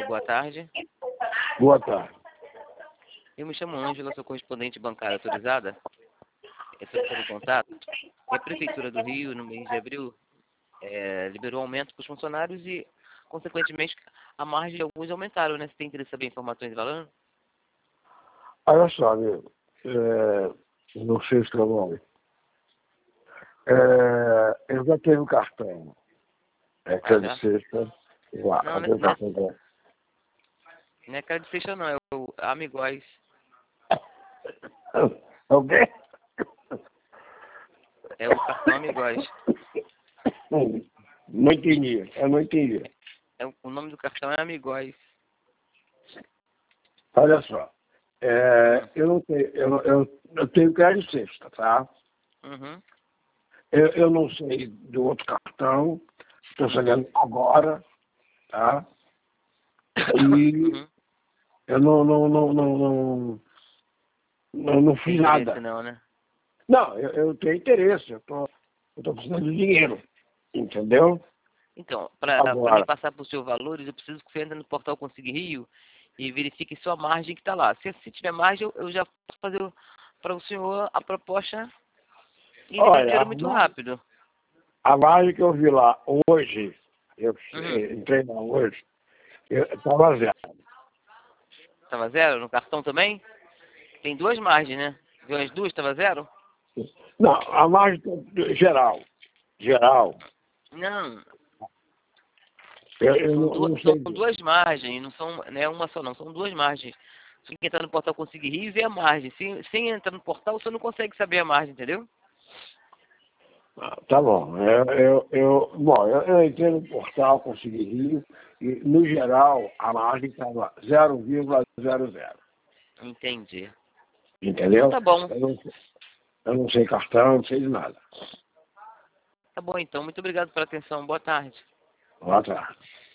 boa tarde. Boa tarde. Eu me chamo Ângela, sou correspondente bancária autorizada. Estou fazendo contato. E a Prefeitura do Rio, no mês de abril, liberou aumento para os funcionários e, consequentemente, a margem de alguns aumentaram, né? Você tem interesse em saber informações de valor? Olha só, amigo. Não sei se eu nome. Eu já tenho cartão. Aquele já? sexta. Não, Aquele cartão. não é cara de fecha não, é o Amigóis. É o quê? É o cartão Amigóis. Não entendi. Eu não entendi. O nome do cartão é Amigóis. Olha só. Eu não tenho. Eu tenho crédito sexta, tá? Uhum. Eu não sei do outro cartão. Estou sabendo agora, tá? E eu não fiz nada. Não, né? Não, eu tenho interesse. Eu tô precisando de dinheiro. Entendeu? Então, para Agora. me passar por seus valores, eu preciso que você entre no portal Consigue Rio e verifique sua margem que está lá. Se tiver margem, eu já posso fazer para o senhor a proposta e ele libera muito rápido. A margem que eu vi lá hoje, eu entrei lá hoje, estava zero. Estava zero? No cartão também? Tem duas margens, né? Viu as duas? Estava zero? Não, a margem geral. Geral. Não. Eu não sei. São duas margens, não são uma só não, são duas margens. Você tem que entrar no portal Consigue Rio e ver a margem. Sem entrar no portal, você não consegue saber a margem, entendeu? Tá bom. Eu entrei no portal, consegui rir, e no geral a margem estava 0,00. Entendi. Entendeu? Então tá bom. Eu não sei cartão, não sei de nada. Tá bom então. Muito obrigado pela atenção. Boa tarde. Boa tarde.